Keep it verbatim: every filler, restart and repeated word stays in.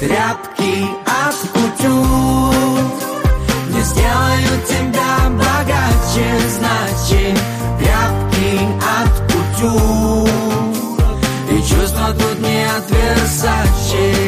тряпки от кутюр не сделают тебя богаче, значит, тряпки от кутюр. И чувства тут не от Версаче.